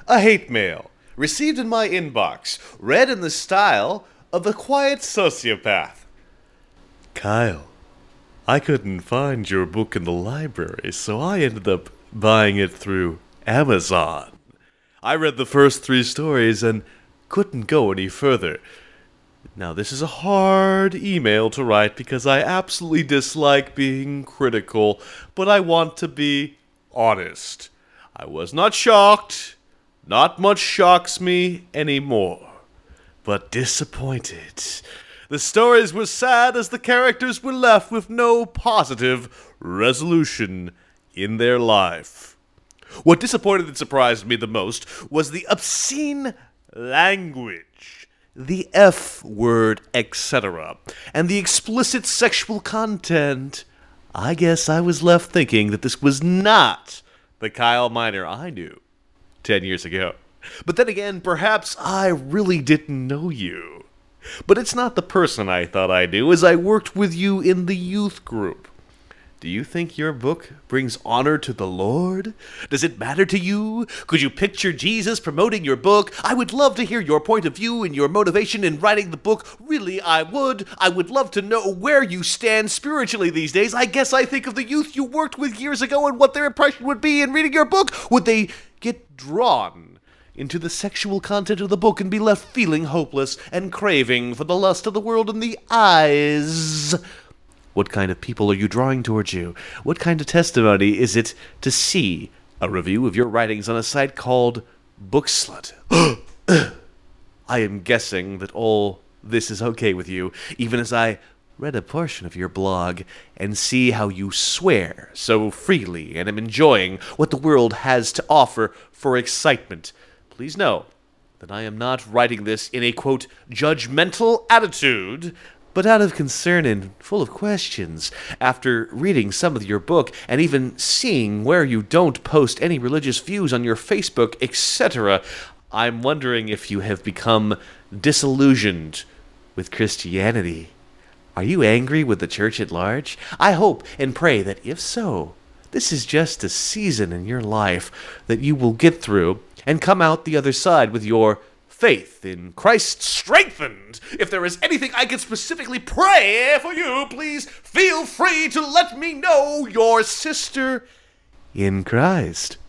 A hate mail, received in my inbox, read in the style of a quiet sociopath. Kyle, I couldn't find your book in the library, so I ended up buying it through Amazon. I read the first 3 stories and couldn't go any further. Now, this is a hard email to write because I absolutely dislike being critical, but I want to be honest. I was not shocked. Not much shocks me anymore, but disappointed. The stories were sad as the characters were left with no positive resolution in their life. What disappointed and surprised me the most was the obscene language, the F word, etc., and the explicit sexual content. I guess I was left thinking that this was not the Kyle Miner I knew 10 years ago. But then again, perhaps I really didn't know you. But it's not the person I thought I knew, as I worked with you in the youth group. Do you think your book brings honor to the Lord? Does it matter to you? Could you picture Jesus promoting your book? I would love to hear your point of view and your motivation in writing the book. Really, I would. I would love to know where you stand spiritually these days. I guess I think of the youth you worked with years ago and what their impression would be in reading your book. Would they get drawn into the sexual content of the book and be left feeling hopeless and craving for the lust of the world in the eyes? What kind of people are you drawing towards you? What kind of testimony is it to see a review of your writings on a site called Bookslut? I am guessing that all this is okay with you, even as I read a portion of your blog and see how you swear so freely and am enjoying what the world has to offer for excitement. Please know that I am not writing this in a, quote, judgmental attitude, but out of concern and full of questions. After reading some of your book and even seeing where you don't post any religious views on your Facebook, etc., I'm wondering if you have become disillusioned with Christianity. Are you angry with the church at large? I hope and pray that if so, this is just a season in your life that you will get through and come out the other side with your faith in Christ strengthened. If there is anything I can specifically pray for you, please feel free to let me know. Your sister in Christ.